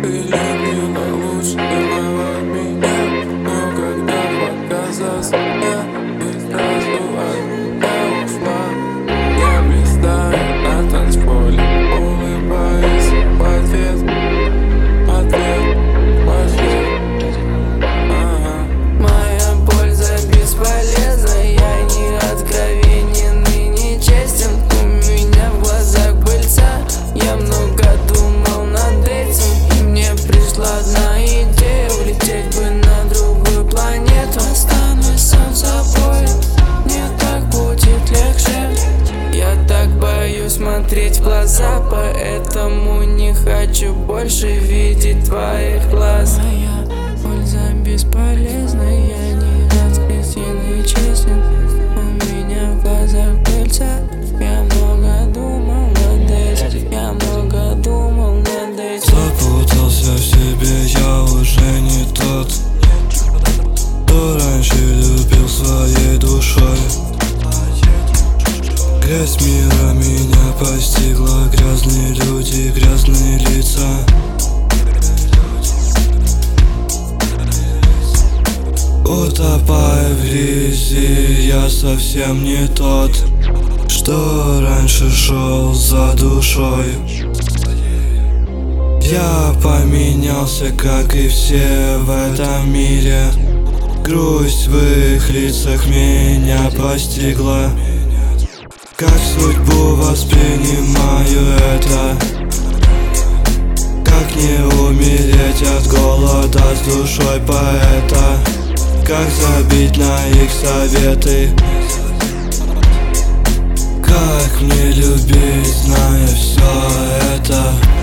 Ты любила лучше первого меня, но когда показался я, ты сразу от меня ушла. Я блистаю на танцполе, улыбаясь в ответ Моя польза бесполезна, я не откровенен и не честен. У меня в глазах пыльца, я много думал над этим, и мне пришла одна идея: улететь бы на другую планету. Останусь сам собой, мне так будет легче. Я так боюсь смотреть в глаза, поэтому не хочу больше видеть твоих глаз. Моя польза бесполезна, я не откровенен и честен. У меня в глазах пыльца, я много думал над этим, я много думал над этим. Запутался в себе, я уже не тот, кто раньше любил своей душой. Грязь мира меня постигла, грязные люди, грязные лица. Утопая в грязи, я совсем не тот, что раньше шел за душой. Я поменялся, как и все в этом мире. Грусть в их лицах меня постигла. Как судьбу воспринимаю это? Как не умереть от голода с душой поэта? Как забить на их советы? Как мне любить, зная все это?